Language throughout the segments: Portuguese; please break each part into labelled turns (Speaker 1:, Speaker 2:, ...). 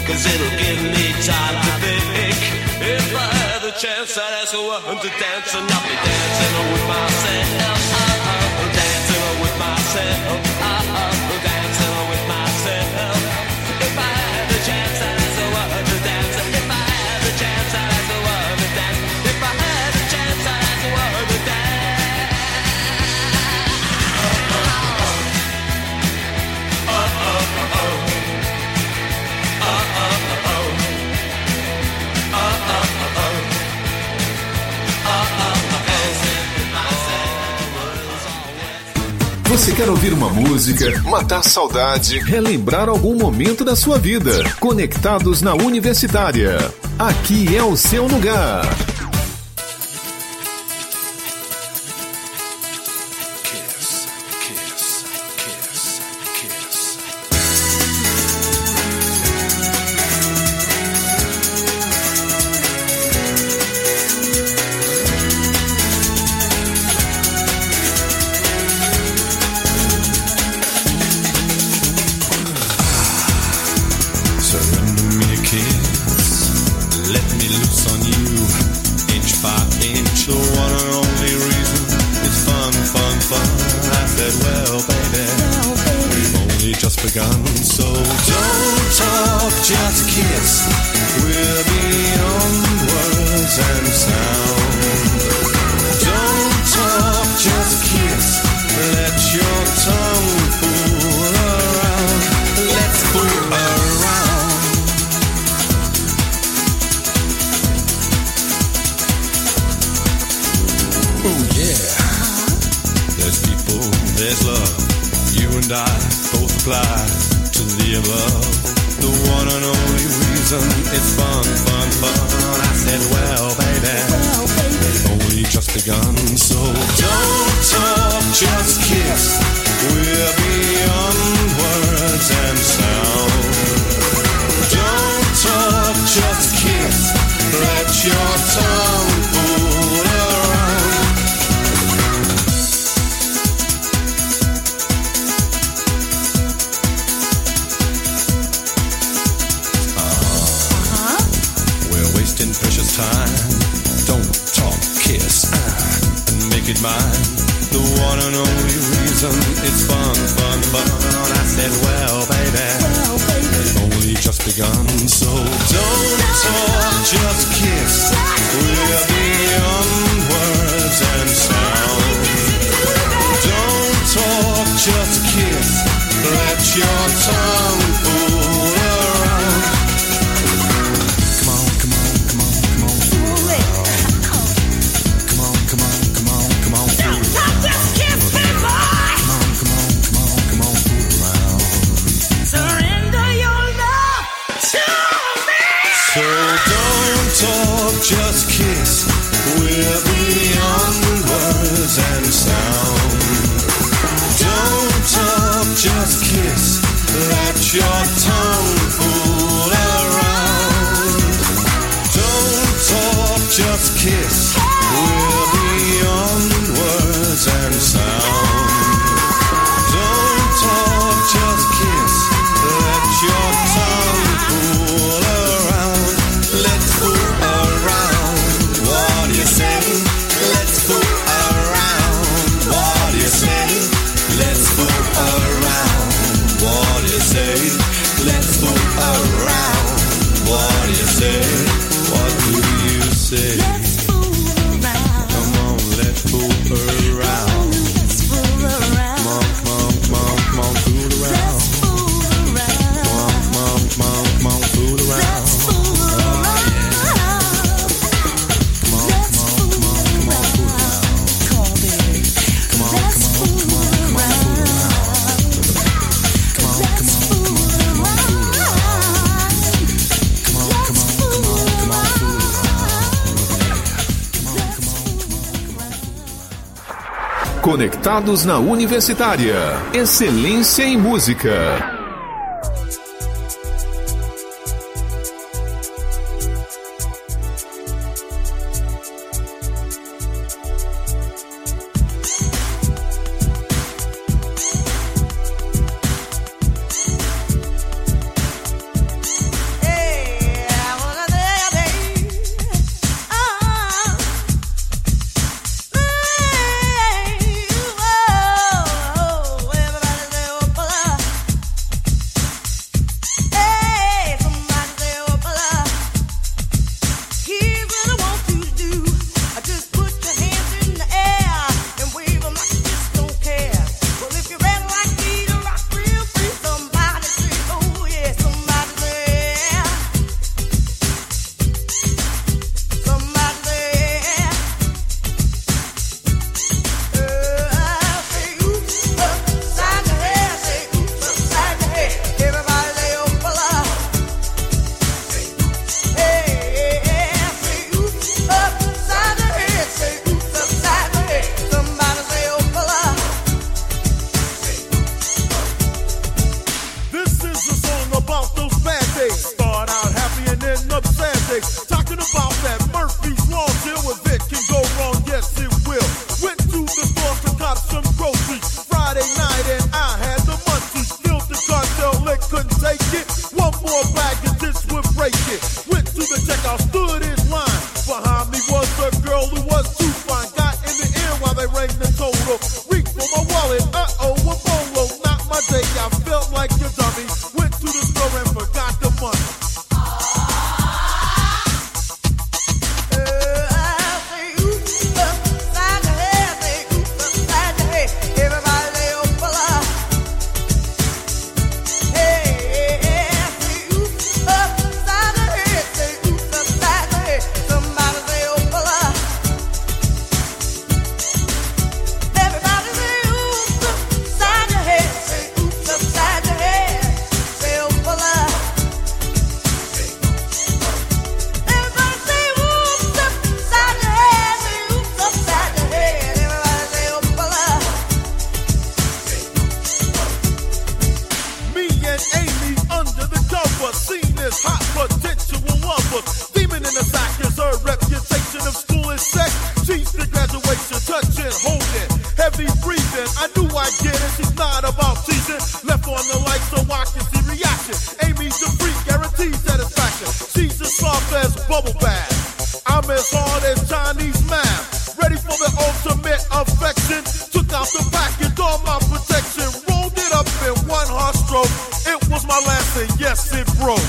Speaker 1: 'cause it'll give me time to think. If I had the chance, I'd ask a woman to dance, and I'll be dancing with myself. Dancing with myself. Dancing with myself. If I had the chance, I'd ask a woman to dance. If I had the chance, I'd ask a woman to dance. If I had the chance, I'd ask a woman to dance.
Speaker 2: Você quer ouvir uma música, matar saudade, relembrar algum momento da sua vida? Conectados na Universitária. Aqui é o seu lugar. Conectados na Universitária. Excelência em música.
Speaker 3: Hey! it, hold it. Heavy breathing, I knew I'd get it. She's not about teasing. Left on the light so I can see reaction. Amy's the freak, guaranteed satisfaction. She's as soft as bubble bath. I'm as hard as Chinese math. Ready for the ultimate affection. Took out the package, all my protection. Rolled it up in one hard stroke. It was my last and yes, it broke.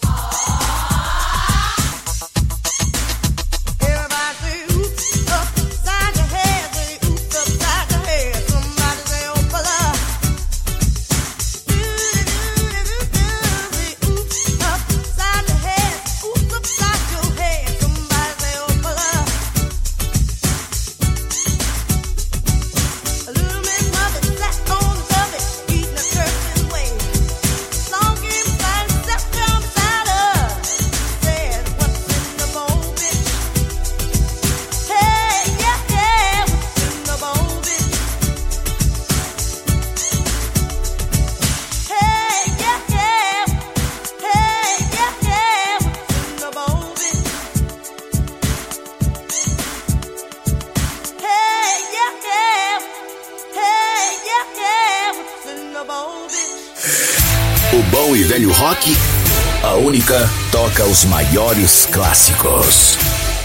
Speaker 2: O bom e velho rock, a única toca os maiores clássicos.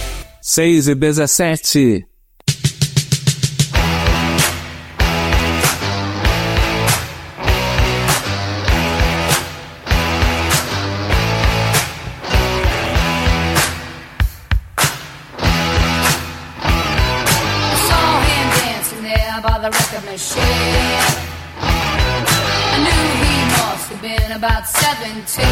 Speaker 4: 6:17.
Speaker 5: About 17,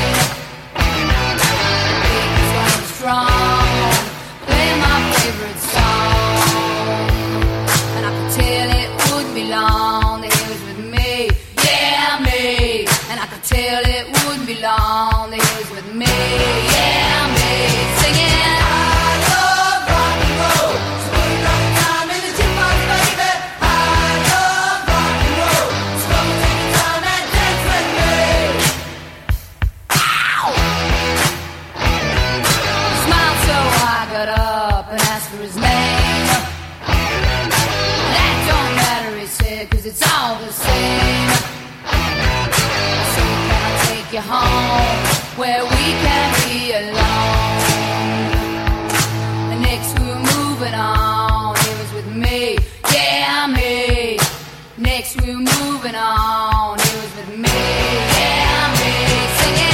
Speaker 5: he was strong, playing my favorite song, and I could tell it wouldn't be long that he was with me, yeah me, and I could tell it wouldn't be long that he was with me, yeah me, singing I love rock and roll, so put another time in the jukebox, baby. I love rock and roll, so come and take your time and dance with me. Got up and asked for his name. That don't matter, he said, 'cause it's all the same. So can I take you home where we can be alone? And next we were moving on. He was with me, yeah me. Next we were moving on. He was with me, yeah me. Singing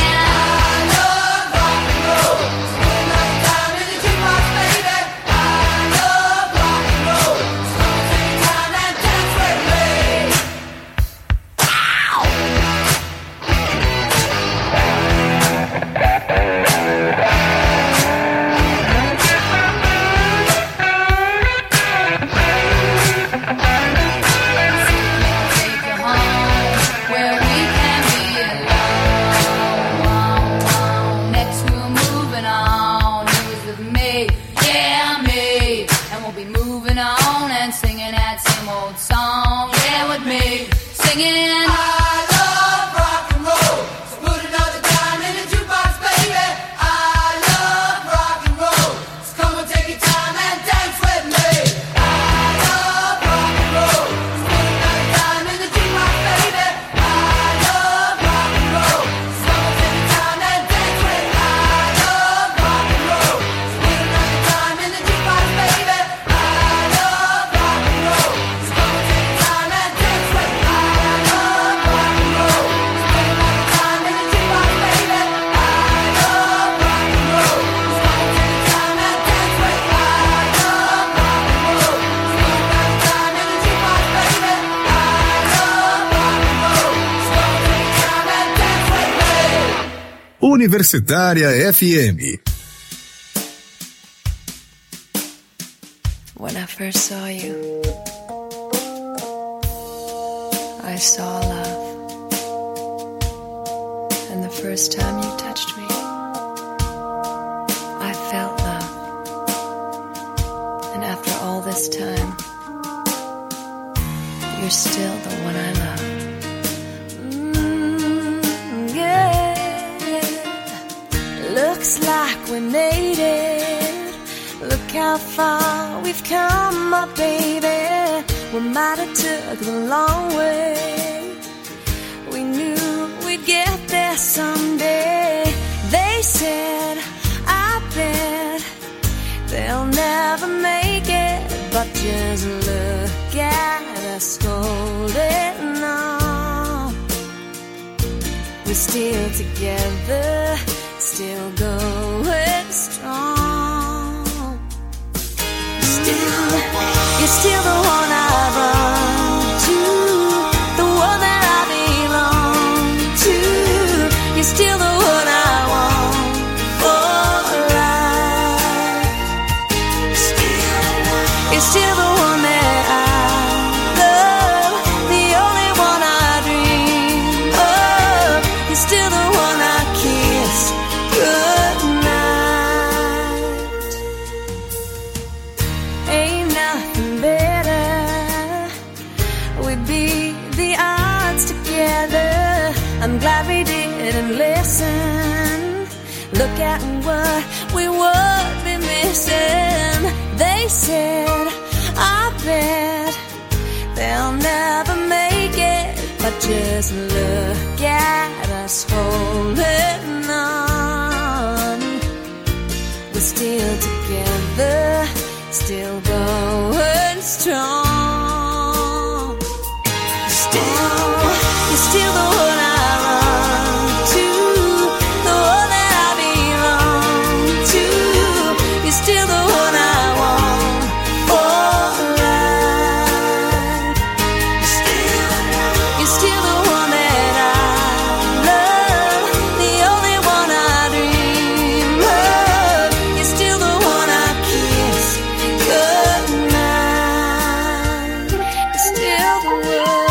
Speaker 2: Universitária FM.
Speaker 6: When I first saw you, I saw love. And the first time you touched me, I felt love. And after all this time, you're still the one I love.
Speaker 7: Looks like we made it. Look how far we've come, my baby. we might have took the long way. We knew we'd get there someday. They said, I bet they'll never make it, but just look at us holding on. We're still together, still going strong. Still, you're still the one I run to, the one that I belong to. You're still the one I want for life. You're still the one that I love, the only one I dream of. You're still the one I kiss goodnight. Ain't nothing better. We'd beat the odds together. I'm glad we didn't listen. Look at what we would be missing. They said, I bet they'll never make it, but just look at us holding on. We're still together, still going strong. Still, you're still the one I run to, the one that I belong to. You're still the one I want for life. You're still the one that I love, the only one I dream of. You're still the one I kiss goodnight. You're still the one.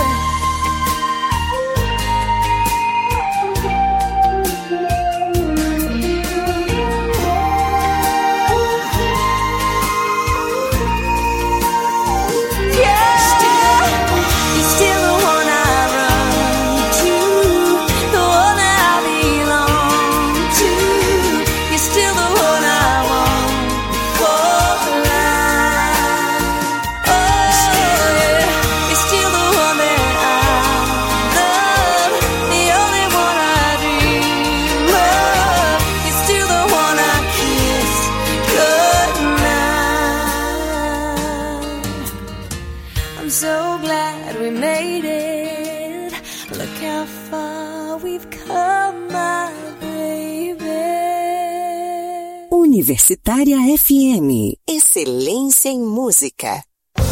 Speaker 7: I'm so glad we made it. Look how far we've come, my baby.
Speaker 4: Universitária FM. Excelência em música.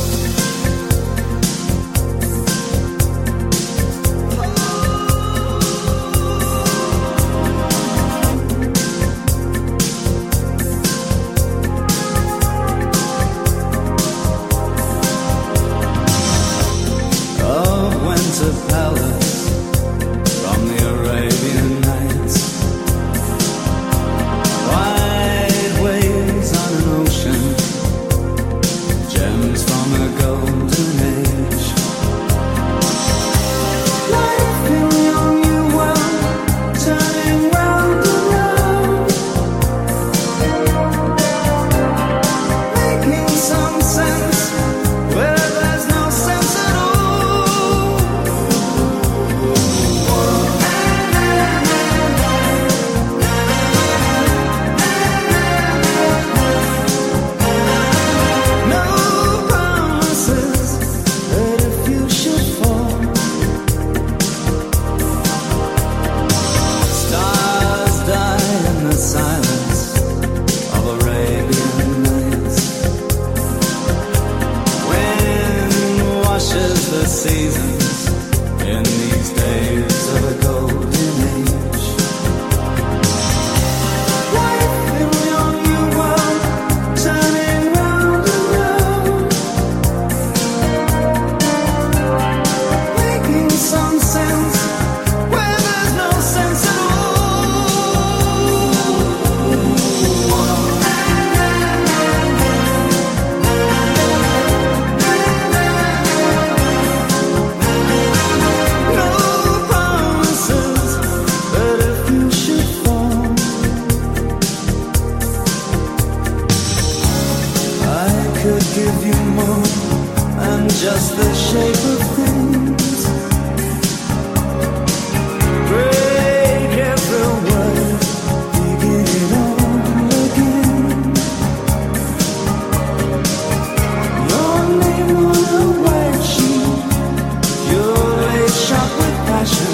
Speaker 8: Winter Palace from the Arabian Nights. Wide waves on an ocean, gems from a golden age. Life in your new world, turning round and round, making some sense where there's no sense at all. The seasons in these days of a golden age. Life in your new world, turning round and round, making some sense where there's no sense at all. just the shape of things. Break every word, begin it all again. Your name on a white sheet, your lace shot with passion.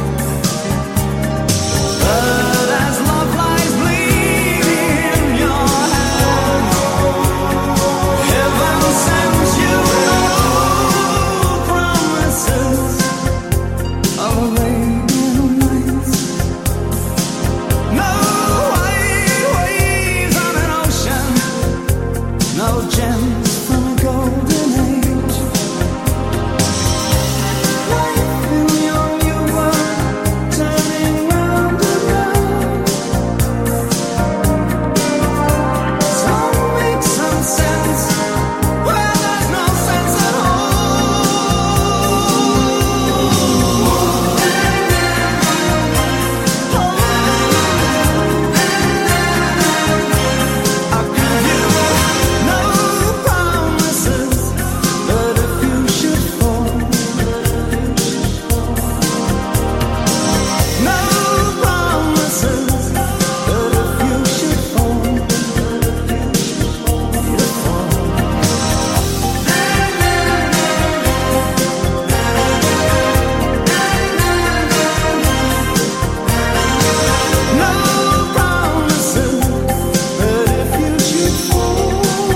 Speaker 8: But as love lies bleeding in your hand, heaven sends you no promises of a radiant night. No white waves on an ocean, no gems from a golden age. Life in your new world, turning round and round. Some make some sense where there's no sense at all. I give you no promises, but if you should fall, no promises, but if you should fall, you fall. No promises, but if you should fall.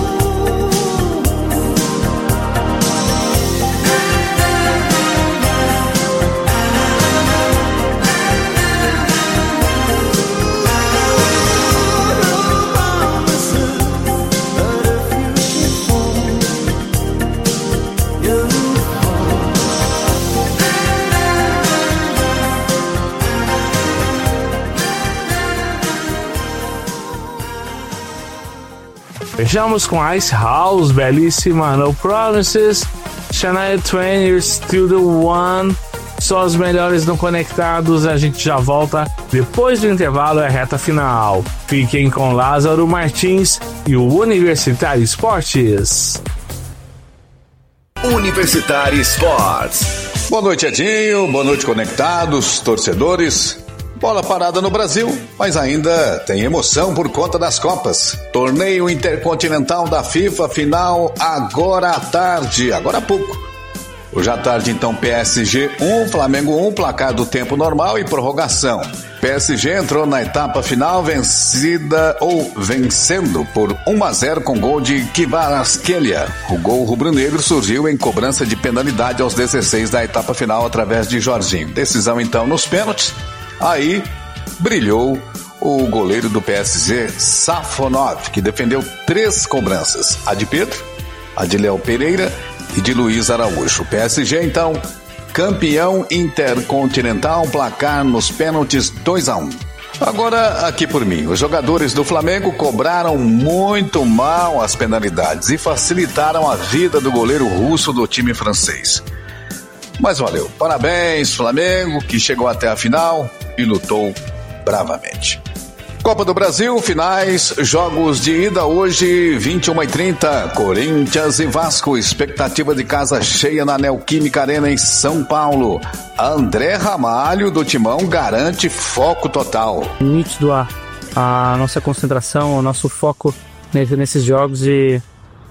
Speaker 9: Fechamos com Ice House, belíssima, No Promises, Shania Twain, You're Still the One. Só os melhores não conectados, a gente já volta depois do intervalo, é a reta final. Fiquem com Lázaro Martins e o Universitário Esportes.
Speaker 2: Universitário Esportes.
Speaker 10: Boa noite, Edinho. Boa noite, conectados, torcedores. Bola parada no Brasil, mas ainda tem emoção por conta das Copas. Torneio Intercontinental da FIFA, final agora à tarde, agora há pouco. Hoje à tarde, então, PSG 1, Flamengo 1, placar do tempo normal e prorrogação. PSG entrou na etapa final vencendo por 1-0 com gol de Kvaratskhelia. O gol rubro-negro surgiu em cobrança de penalidade aos 16 da etapa final através de Jorginho. Decisão, então, nos pênaltis. Aí brilhou o goleiro do PSG, Safonov, que defendeu 3 cobranças. A de Pedro, a de Léo Pereira e de Luiz Araújo. O PSG, então, campeão intercontinental, placar nos pênaltis 2-1. Agora, aqui por mim, os jogadores do Flamengo cobraram muito mal as penalidades e facilitaram a vida do goleiro russo do time francês. Mas valeu, parabéns Flamengo, que chegou até a final e lutou bravamente. Copa do Brasil, finais, jogos de ida hoje, 21h30, Corinthians e Vasco, expectativa de casa cheia na Neoquímica Arena em São Paulo. André Ramalho do Timão garante foco total.
Speaker 11: Nítido a nossa concentração, o nosso foco nesses jogos e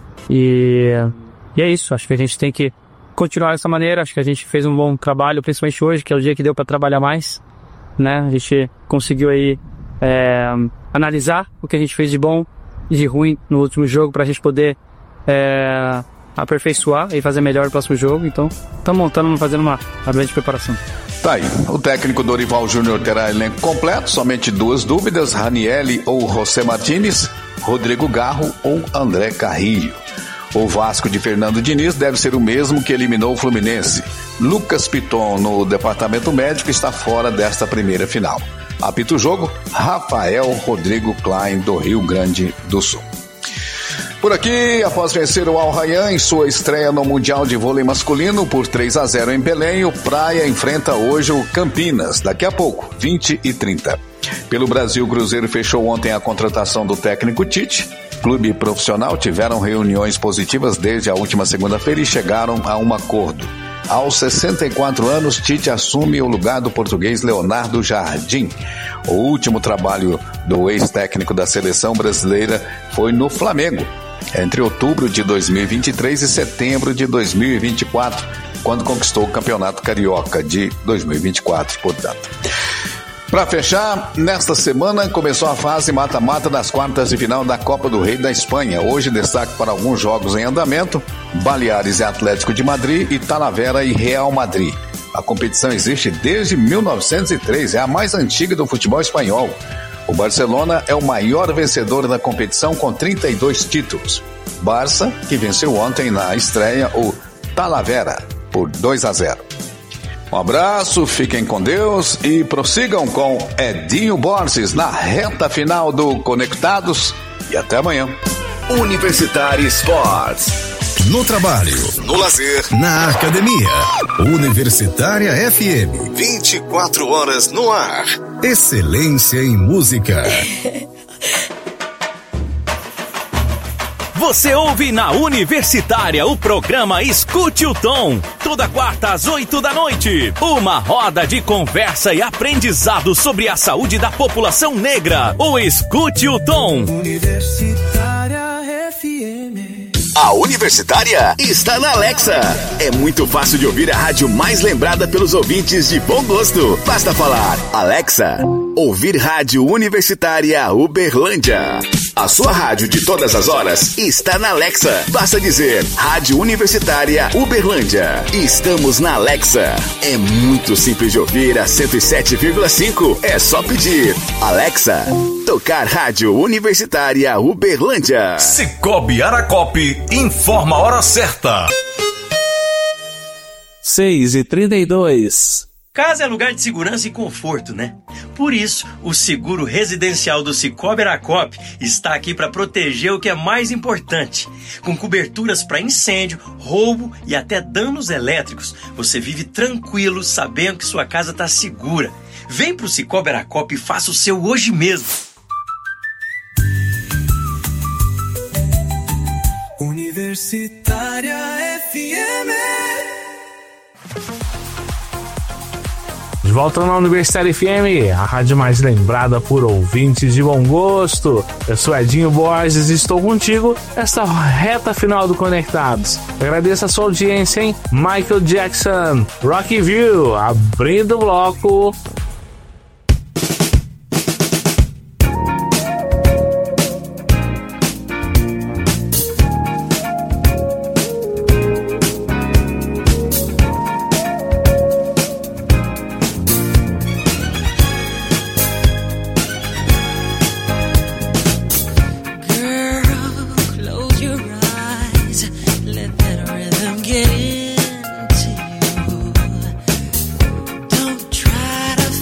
Speaker 11: é isso, acho que a gente tem que continuar dessa maneira. Acho que a gente fez um bom trabalho, principalmente hoje, que é o dia que deu para trabalhar mais, né? A gente conseguiu aí analisar o que a gente fez de bom e de ruim no último jogo para a gente poder aperfeiçoar e fazer melhor no próximo jogo. Então, estamos fazendo uma grande preparação.
Speaker 10: Tá aí, o técnico Dorival Júnior terá elenco completo, somente 2 dúvidas, Ranieri ou José Martínez, Rodrigo Garro ou André Carrillo. O Vasco de Fernando Diniz deve ser o mesmo que eliminou o Fluminense. Lucas Piton, no departamento médico, está fora desta primeira final. Apita o jogo, Rafael Rodrigo Klein, do Rio Grande do Sul. Por aqui, após vencer o Al Rayyan em sua estreia no Mundial de Vôlei Masculino por 3-0 em Belém, o Praia enfrenta hoje o Campinas, daqui a pouco, 20h30. Pelo Brasil, o Cruzeiro fechou ontem a contratação do técnico Tite. clube profissional tiveram reuniões positivas desde a última segunda-feira e chegaram a um acordo. Aos 64 anos, Tite assume o lugar do português Leonardo Jardim. O último trabalho do ex-técnico da seleção brasileira foi no Flamengo, entre outubro de 2023 e setembro de 2024, quando conquistou o Campeonato Carioca de 2024, portanto. Para fechar, nesta semana começou a fase mata-mata das quartas de final da Copa do Rei da Espanha. Hoje destaque para alguns jogos em andamento: Baleares e Atlético de Madrid e Talavera e Real Madrid. A competição existe desde 1903, é a mais antiga do futebol espanhol. O Barcelona é o maior vencedor da competição com 32 títulos. Barça, que venceu ontem na estreia o Talavera por 2-0. Um abraço, fiquem com Deus e prossigam com Edinho Borges na reta final do Conectados e até amanhã.
Speaker 2: Universitário Sports. No trabalho, no lazer, na academia. Universitária FM. 24 horas no ar. Excelência em música.
Speaker 12: Você ouve na Universitária o programa Escute o Tom. Toda quarta às 8 da noite. Uma roda de conversa e aprendizado sobre a saúde da população negra. O Escute o Tom.
Speaker 8: Universitária FM.
Speaker 2: A Universitária está na Alexa. É muito fácil de ouvir a rádio mais lembrada pelos ouvintes de bom gosto. Basta falar: Alexa, ouvir rádio Universitária Uberlândia. A sua rádio de todas as horas está na Alexa. Basta dizer Rádio Universitária Uberlândia. Estamos na Alexa. É muito simples de ouvir a 107,5. É só pedir: Alexa, tocar Rádio Universitária Uberlândia.
Speaker 13: Cicobi Aracope informa a hora certa.
Speaker 9: 6h32.
Speaker 14: Casa é lugar de segurança e conforto, né? Por isso, o seguro residencial do Cicobi Aracope está aqui para proteger o que é mais importante. Com coberturas para incêndio, roubo e até danos elétricos, você vive tranquilo sabendo que sua casa está segura. Vem pro Cicobi Aracope e faça o seu hoje mesmo.
Speaker 8: Universitária FM.
Speaker 9: De volta na Universitária FM, a rádio mais lembrada por ouvintes de bom gosto. Eu sou Edinho Borges e estou contigo nesta reta final do Conectados. Agradeço a sua audiência, hein? Michael Jackson, Rocky View, abrindo o bloco.
Speaker 8: Get into you. Don't try to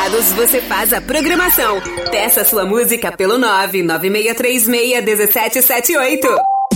Speaker 15: conectados, você faz a programação. Peça sua música pelo 996361778.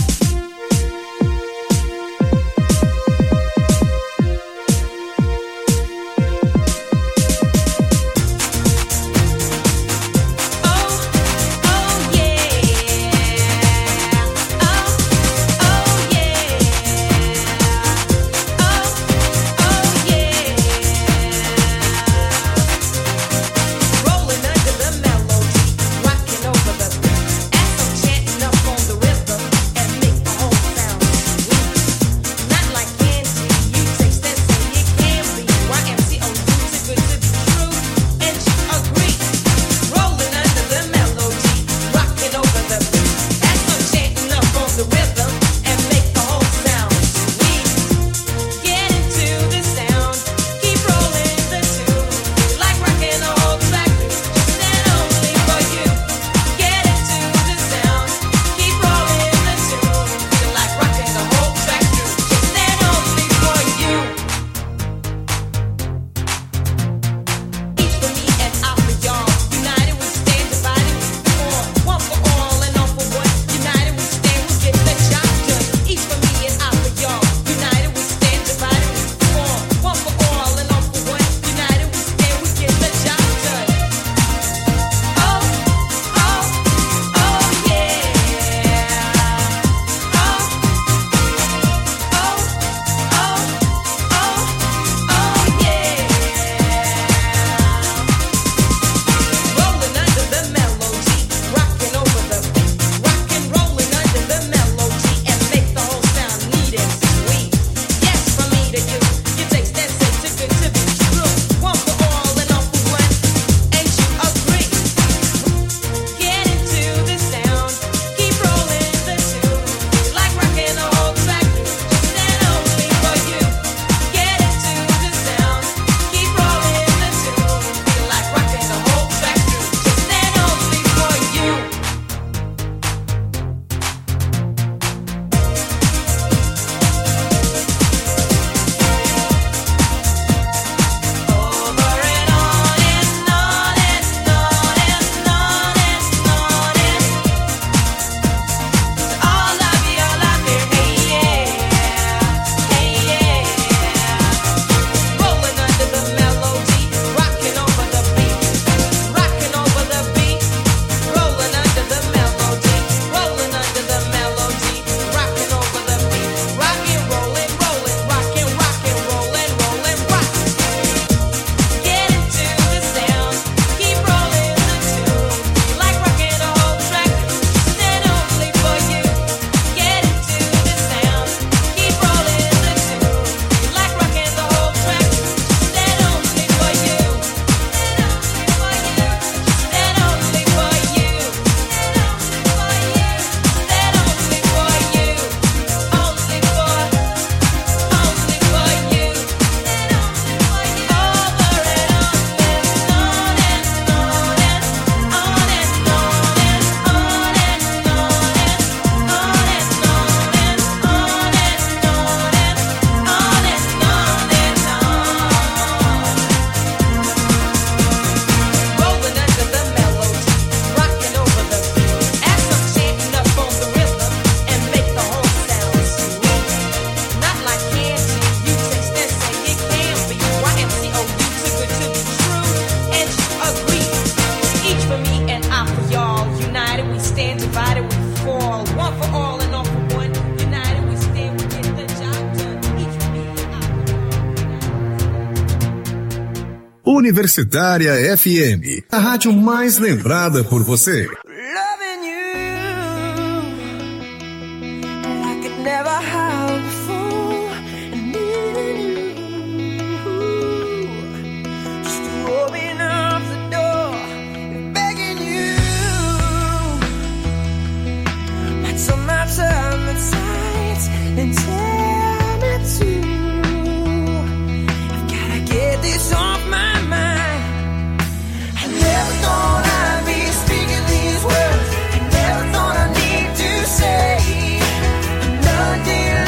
Speaker 16: Universitária FM, a rádio mais lembrada por você.
Speaker 8: Never thought I need to say another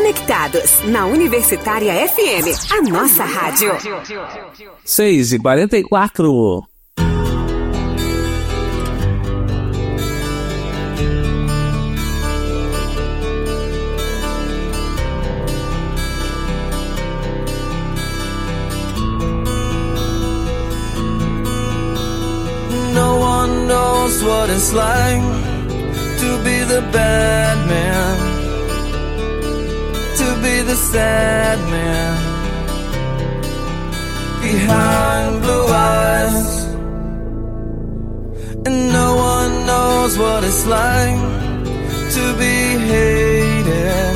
Speaker 15: Conectados na Universitária FM, a nossa rádio.
Speaker 17: 6h44.
Speaker 8: No one knows what it's like to be the bad man, to be the sad man behind blue eyes. And no one knows what it's like to be hated,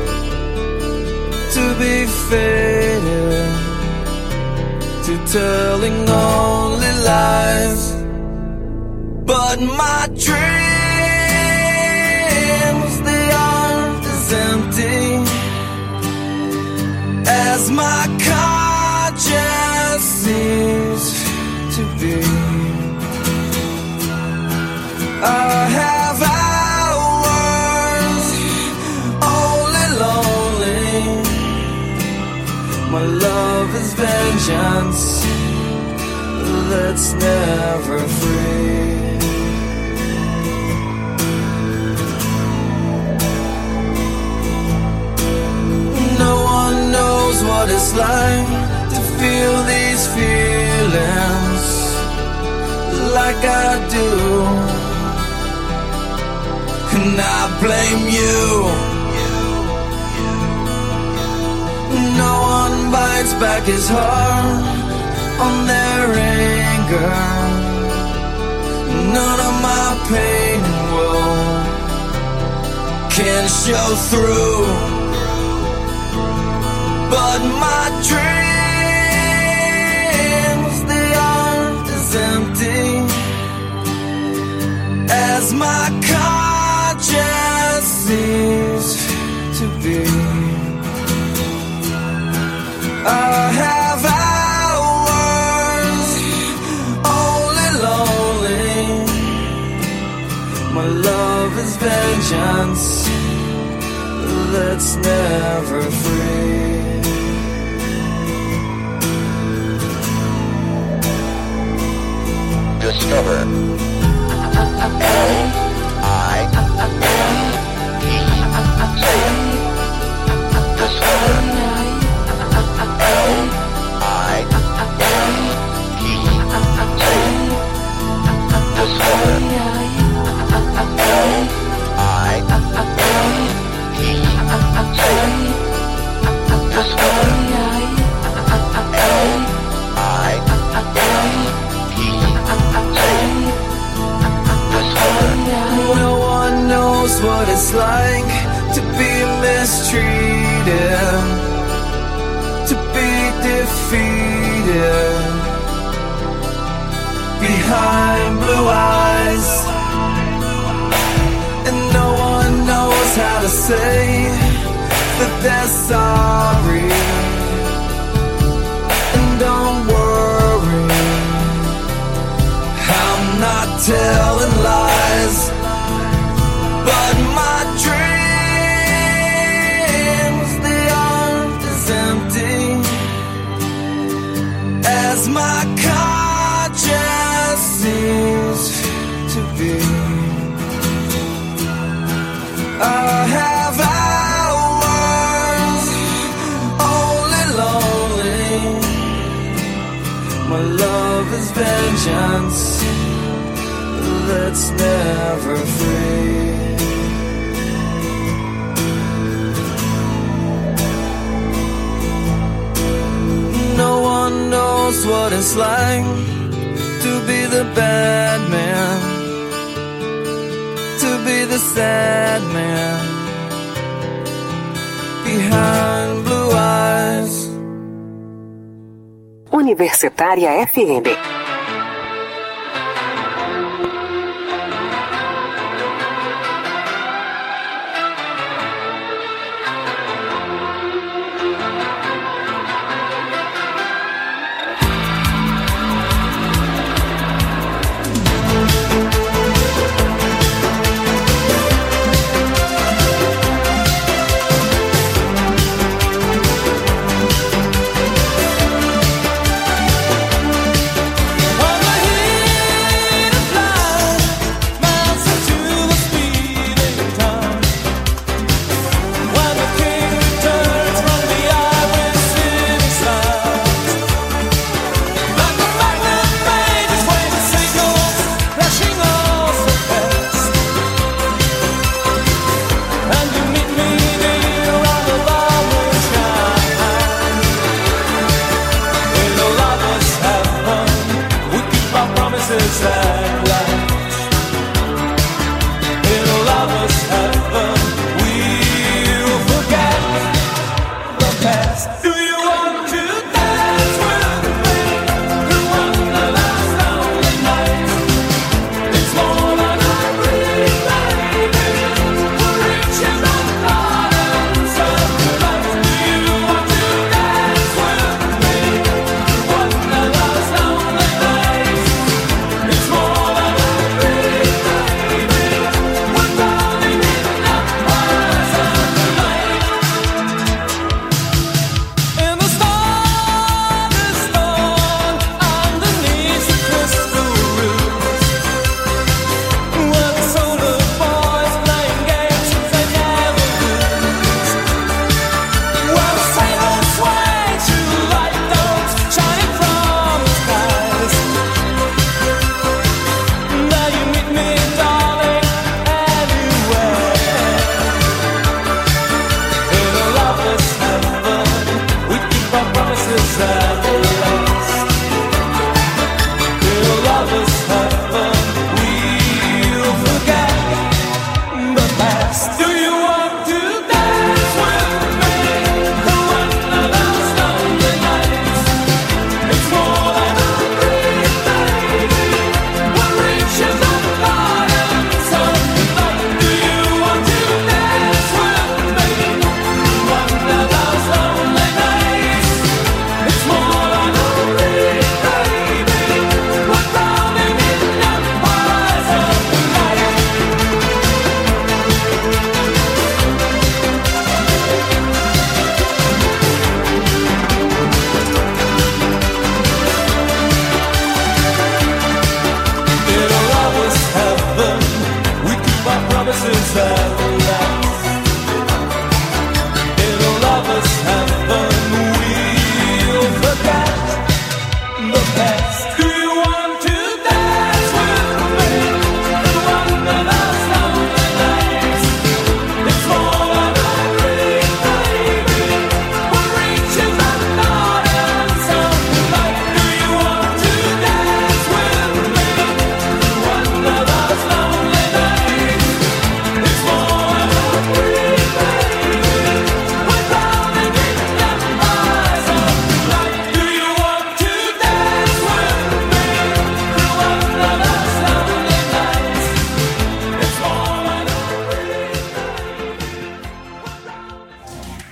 Speaker 8: to be faded, to telling only lies. But my dreams, they aren't as empty as my conscience seems to be. I have hours only lonely. My love is vengeance that's never free. No one knows what it's like to feel these feelings like I do, and I blame you. No one bites back his heart on their anger. None of my pain and woe can show through. But my dreams, they aren't as empty as my conscience seems to be. I have hours only lonely. My love is vengeance that's never free.
Speaker 18: Discover L-I-E. Say it. Discover L-I-E. Say it. Discover L-I-E. Say it. Discover
Speaker 8: No one knows what it's like to be mistreated, to be defeated behind blue eyes. And no one knows how to say that they're sorry. And don't worry, I'm not telling lies. But my dreams, they aren't as empty as my conscience seems to be. I have hours only lonely. My love is vengeance that's never free. No one knows what it's like to be the bad man, to be the sad man behind blue eyes.
Speaker 15: Universitária FM.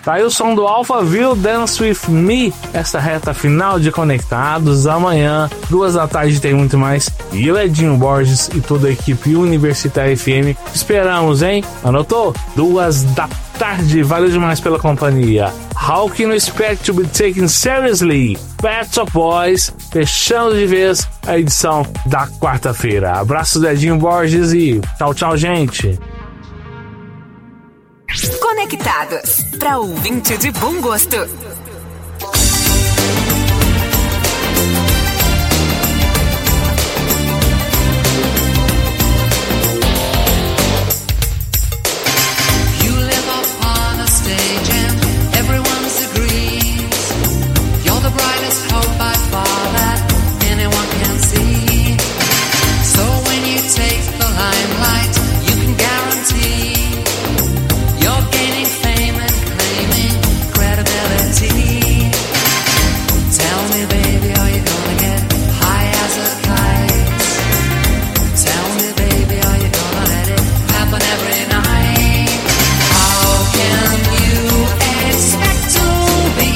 Speaker 9: Tá aí o som do Alphaville, Dance With Me, essa reta final de Conectados. Amanhã, 2 da tarde, tem muito mais. E eu, Edinho Borges e toda a equipe Universitária FM, esperamos, hein? Anotou? 2 da tarde, valeu demais pela companhia. How Can You Expect to Be Taken Seriously? Pet Shop Boys, fechando de vez a edição da quarta-feira. Abraço do Edinho Borges e tchau, tchau, gente.
Speaker 15: Conectados, para ouvinte de bom gosto.
Speaker 17: You live upon a stage and everyone agrees. You're the brightest hope by far that anyone can see. So when you take the limelight, you can guarantee you're gaining fame and claiming credibility. Tell me, baby, are you gonna get high as a kite? Tell me, baby, are you gonna let it happen every night? How can you expect to be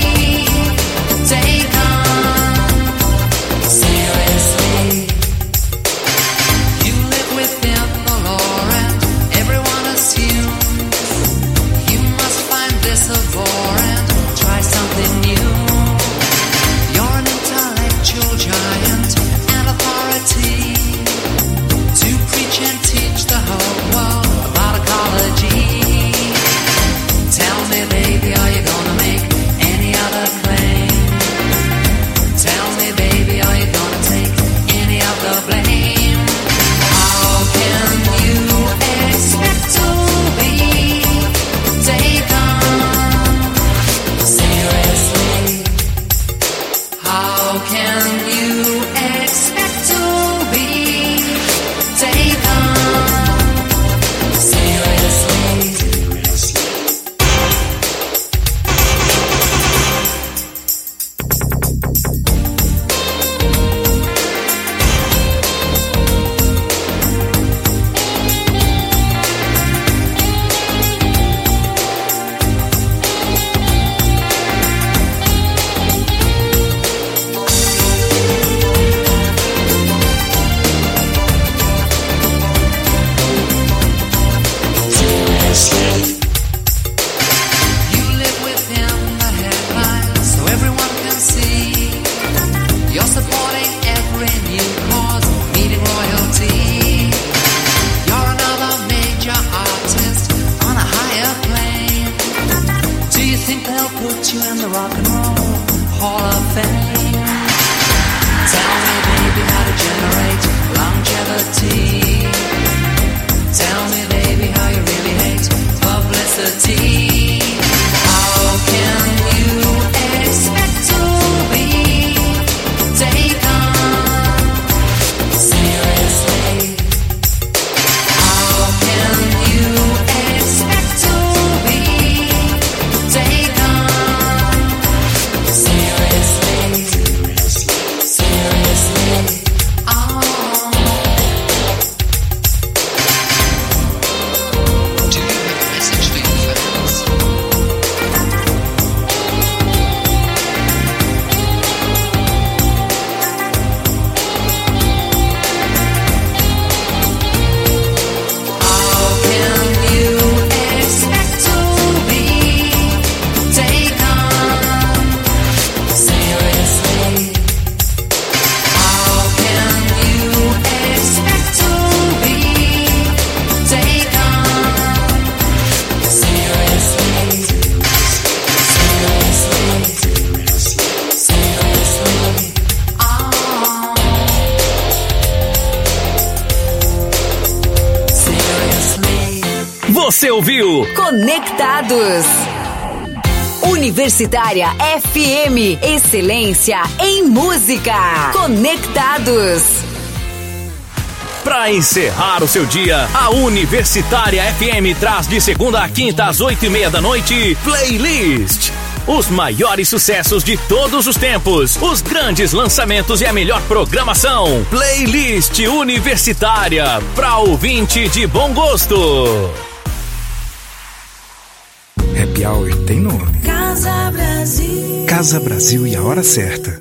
Speaker 17: taken seriously? You live within the law and everyone assumes you must find this abhorrent, try something new. You're an intellectual giant and authority to preach and teach the whole world about ecology. Tell me, baby, are you gonna make any other claim? Tell me, baby, are you gonna take any of the blame? How can you expect to be taken seriously? How can you expect to be taken seriously? You live within the headlines so everyone can see. You're supporting every new cause, meeting royalty. You're another major artist on a higher plane. Do you think they'll put you in the Rock and Roll Hall of Fame? Tell me, baby, how to generate longevity. Tell me, baby, how you really hate publicity. How can you expect to be taken seriously? How can you expect to be taken seriously? Seriously. Oh. Do you have a message for your fans? How can you expect to be taken seriously? How can you expect to be taken seriously? Seriously. Oh. Seriously.
Speaker 12: Você ouviu?
Speaker 15: Conectados. Universitária FM, excelência em música. Conectados.
Speaker 12: Para encerrar o seu dia, a Universitária FM traz de segunda a quinta às 8:30 da noite, Playlist. Os maiores sucessos de todos os tempos, os grandes lançamentos e a melhor programação. Playlist Universitária, para ouvinte de bom gosto.
Speaker 19: Happy Hour tem nome.
Speaker 7: Casa Brasil.
Speaker 19: Casa Brasil e a hora certa.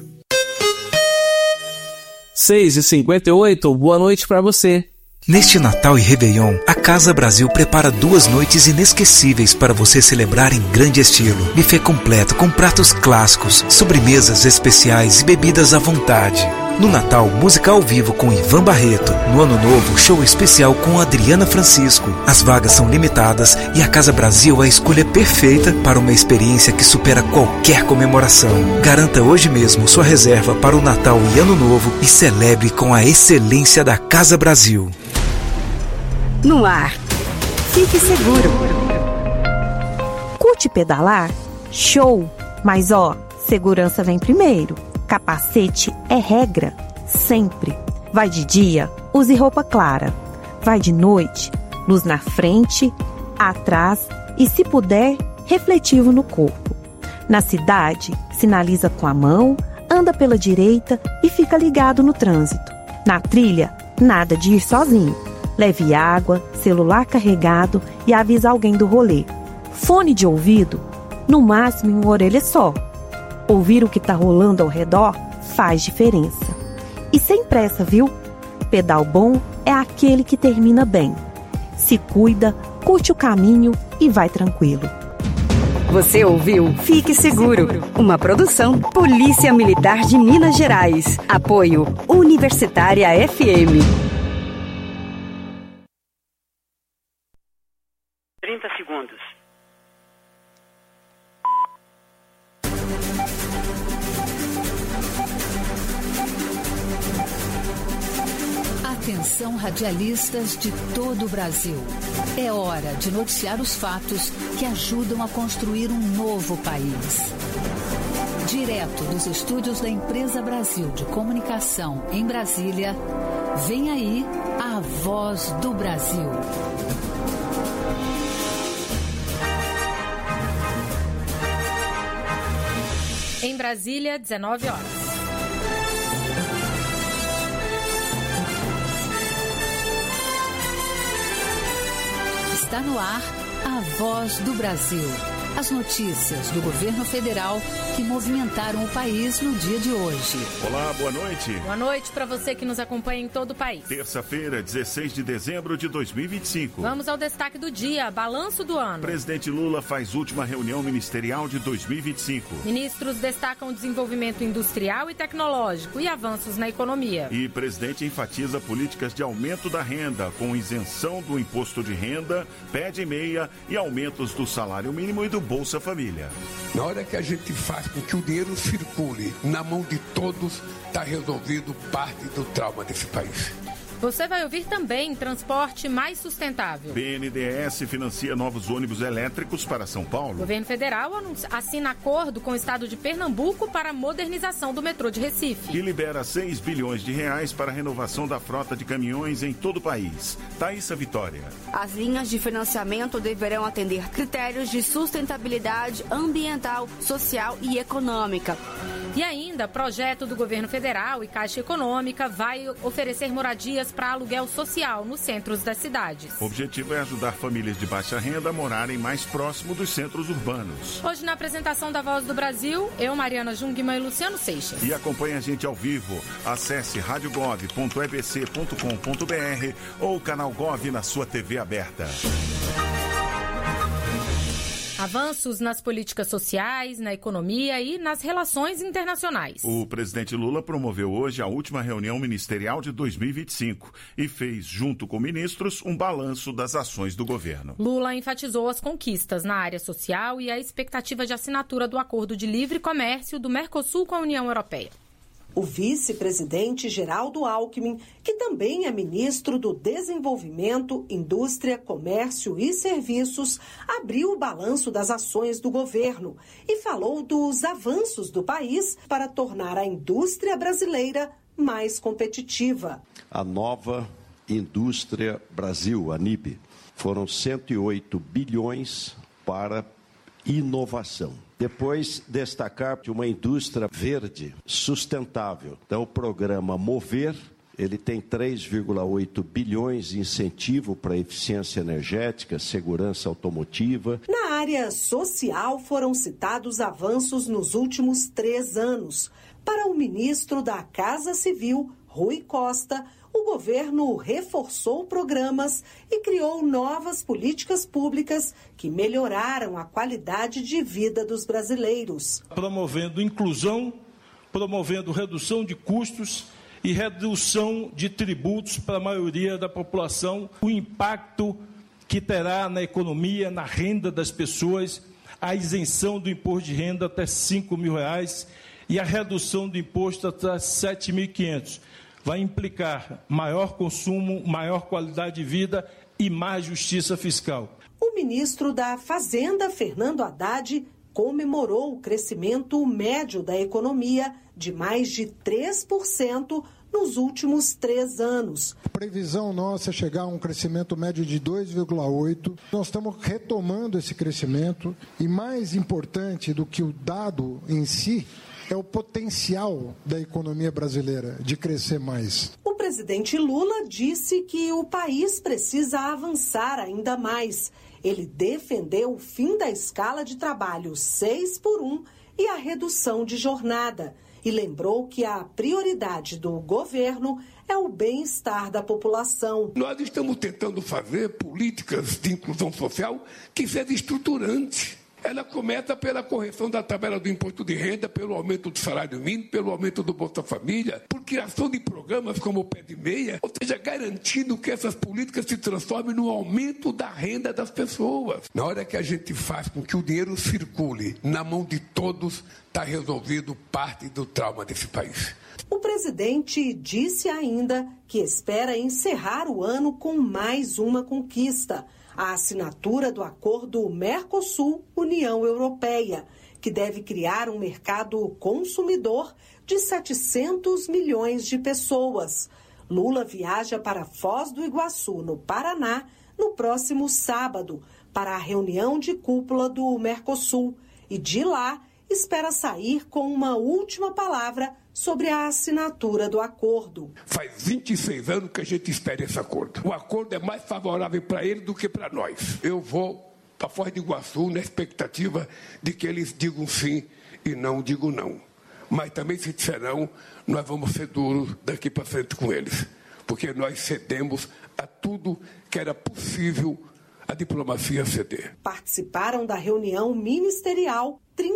Speaker 9: 6h58, boa noite pra você.
Speaker 19: Neste Natal e Réveillon, a Casa Brasil prepara 2 noites inesquecíveis para você celebrar em grande estilo. Buffet completo com pratos clássicos, sobremesas especiais e bebidas à vontade. No Natal, música ao vivo com Ivan Barreto. No Ano Novo, show especial com Adriana Francisco. As vagas são limitadas e a Casa Brasil é a escolha perfeita para uma experiência que supera qualquer comemoração. Garanta hoje mesmo sua reserva para o Natal e Ano Novo e celebre com a excelência da Casa Brasil.
Speaker 20: No ar, fique seguro.
Speaker 21: Curte pedalar? Show! Mas segurança vem primeiro. Capacete é regra, sempre. Vai de dia, use roupa clara. Vai de noite, luz na frente, atrás e, se puder, refletivo no corpo. Na cidade, sinaliza com a mão, anda pela direita e fica ligado no trânsito. Na trilha, nada de ir sozinho. Leve água, celular carregado e avise alguém do rolê. Fone de ouvido, no máximo em uma orelha só. Ouvir o que está rolando ao redor faz diferença. E sem pressa, viu? Pedal bom é aquele que termina bem. Se cuida, curte o caminho e vai tranquilo.
Speaker 20: Você ouviu Fique Seguro, uma produção Polícia Militar de Minas Gerais. Apoio Universitária FM.
Speaker 22: 30 segundos.
Speaker 23: Atenção, radialistas de todo o Brasil. É hora de noticiar os fatos que ajudam a construir um novo país. Direto dos estúdios da Empresa Brasil de Comunicação em Brasília, vem aí a Voz do Brasil.
Speaker 24: Em Brasília, 19 horas.
Speaker 23: Está no ar a Voz do Brasil. As notícias do governo federal que movimentaram o país no dia de hoje.
Speaker 25: Olá, boa noite.
Speaker 24: Boa noite para você que nos acompanha em todo o país.
Speaker 25: Terça-feira, 16 de dezembro de 2025.
Speaker 24: Vamos ao destaque do dia, balanço do ano.
Speaker 25: Presidente Lula faz última reunião ministerial de 2025.
Speaker 24: Ministros destacam o desenvolvimento industrial e tecnológico e avanços na economia.
Speaker 25: E presidente enfatiza políticas de aumento da renda, com isenção do imposto de renda, pé de meia e aumentos do salário mínimo e do Bolsa Família.
Speaker 26: Na hora que a gente faz com que o dinheiro circule na mão de todos, está resolvido parte do trauma desse país.
Speaker 24: Você vai ouvir também transporte mais sustentável.
Speaker 25: BNDES financia novos ônibus elétricos para São Paulo.
Speaker 24: O governo federal assina acordo com o estado de Pernambuco para a modernização do metrô de Recife.
Speaker 25: E libera 6 bilhões de reais para a renovação da frota de caminhões em todo o país. Thaísa Vitória.
Speaker 27: As linhas de financiamento deverão atender critérios de sustentabilidade ambiental, social e econômica.
Speaker 24: E ainda, projeto do governo federal e Caixa Econômica vai oferecer moradias para aluguel social nos centros das cidades.
Speaker 25: O objetivo é ajudar famílias de baixa renda a morarem mais próximo dos centros urbanos.
Speaker 24: Hoje, na apresentação da Voz do Brasil, eu, Mariana Jungmann e Luciano Seixas.
Speaker 25: E acompanhe a gente ao vivo. Acesse radiogov.ebc.com.br ou canal Gov na sua TV aberta.
Speaker 24: Avanços nas políticas sociais, na economia e nas relações internacionais.
Speaker 25: O presidente Lula promoveu hoje a última reunião ministerial de 2025 e fez, junto com ministros, um balanço das ações do governo.
Speaker 24: Lula enfatizou as conquistas na área social e a expectativa de assinatura do Acordo de Livre Comércio do Mercosul com a União Europeia.
Speaker 28: O vice-presidente Geraldo Alckmin, que também é ministro do Desenvolvimento, Indústria, Comércio e Serviços, abriu o balanço das ações do governo e falou dos avanços do país para tornar a indústria brasileira mais competitiva.
Speaker 29: A nova Indústria Brasil, a NIB, foram 108 bilhões para inovação. Depois, destacar uma indústria verde, sustentável. Então, o programa Mover Ele tem 3,8 bilhões de incentivo para eficiência energética, segurança automotiva.
Speaker 28: Na área social foram citados avanços nos últimos 3 anos. Para o ministro da Casa Civil, Rui Costa, o governo reforçou programas e criou novas políticas públicas que melhoraram a qualidade de vida dos brasileiros.
Speaker 1: Promovendo inclusão, promovendo redução de custos e redução de tributos para a maioria da população, o impacto que terá na economia, na renda das pessoas, a isenção do imposto de renda até R$ 5.000 e a redução do imposto até R$ 7.500. Vai implicar maior consumo, maior qualidade de vida e mais justiça fiscal.
Speaker 28: O ministro da Fazenda, Fernando Haddad, comemorou o crescimento médio da economia de mais de 3% nos últimos 3 anos.
Speaker 2: A previsão nossa é chegar a um crescimento médio de 2,8%. Nós estamos retomando esse crescimento e, mais importante do que o dado em si, é o potencial da economia brasileira de crescer mais.
Speaker 28: O presidente Lula disse que o país precisa avançar ainda mais. Ele defendeu o fim da escala de trabalho 6x1 e a redução de jornada. E lembrou que a prioridade do governo é o bem-estar da população.
Speaker 26: Nós estamos tentando fazer políticas de inclusão social que sejam estruturantes. Ela começa pela correção da tabela do imposto de renda, pelo aumento do salário mínimo, pelo aumento do Bolsa Família, por criação de programas como o Pé de Meia, ou seja, garantindo que essas políticas se transformem no aumento da renda das pessoas. Na hora que a gente faz com que o dinheiro circule na mão de todos, está resolvido parte do trauma desse país.
Speaker 28: O presidente disse ainda que espera encerrar o ano com mais uma conquista: a assinatura do acordo Mercosul-União Europeia, que deve criar um mercado consumidor de 700 milhões de pessoas. Lula viaja para Foz do Iguaçu, no Paraná, no próximo sábado, para a reunião de cúpula do Mercosul. E de lá, espera sair com uma última palavra sobre a assinatura do acordo.
Speaker 26: Faz 26 anos que a gente espera esse acordo. O acordo é mais favorável para ele do que para nós. Eu vou para Foz do Iguaçu na expectativa de que eles digam sim e não digam não. Mas também, se disser não, nós vamos ser duros daqui para frente com eles. Porque nós cedemos a tudo que era possível a diplomacia ceder.
Speaker 28: Participaram da reunião ministerial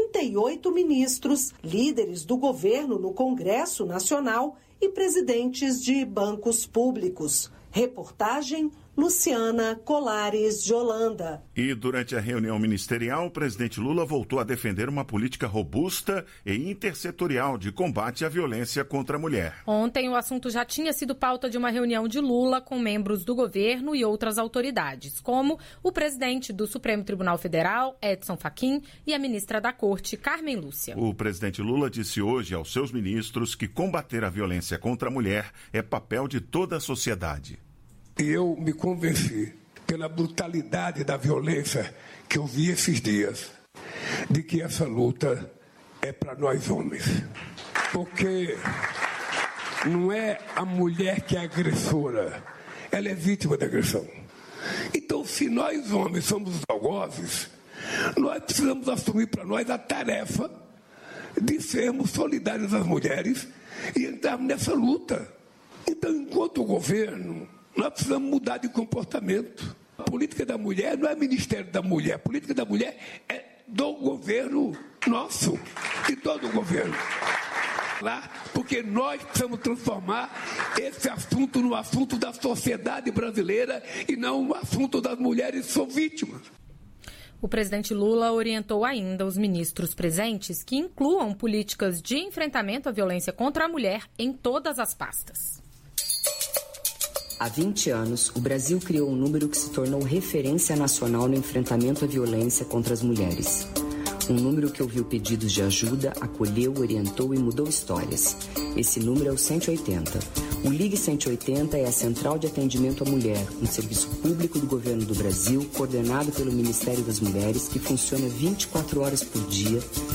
Speaker 28: 38 ministros, líderes do governo no Congresso Nacional e presidentes de bancos públicos. Reportagem Luciana Colares de Holanda.
Speaker 25: E durante a reunião ministerial, o presidente Lula voltou a defender uma política robusta e intersetorial de combate à violência contra a mulher.
Speaker 24: Ontem, o assunto já tinha sido pauta de uma reunião de Lula com membros do governo e outras autoridades, como o presidente do Supremo Tribunal Federal, Edson Fachin, e a ministra da Corte, Carmen Lúcia.
Speaker 25: O presidente Lula disse hoje aos seus ministros que combater a violência contra a mulher é papel de toda a sociedade.
Speaker 26: E eu me convenci, pela brutalidade da violência que eu vi esses dias, de que essa luta é para nós homens. Porque não é a mulher que é agressora, ela é vítima da agressão. Então, se nós homens somos os algozes, nós precisamos assumir para nós a tarefa de sermos solidários às mulheres e entrarmos nessa luta. Então, enquanto o governo, nós precisamos mudar de comportamento. A política da mulher não é Ministério da Mulher. A política da mulher é do governo nosso, de todo o governo. Porque nós precisamos transformar esse assunto no assunto da sociedade brasileira e não no assunto das mulheres que são vítimas.
Speaker 24: O presidente Lula orientou ainda os ministros presentes que incluam políticas de enfrentamento à violência contra a mulher em todas as pastas.
Speaker 3: Há 20 anos, o Brasil criou um número que se tornou referência nacional no enfrentamento à violência contra as mulheres. Um número que ouviu pedidos de ajuda, acolheu, orientou e mudou histórias. Esse número é o 180. O Ligue 180 é a central de atendimento à mulher, um serviço público do governo do Brasil, coordenado pelo Ministério das Mulheres, que funciona 24 horas por dia,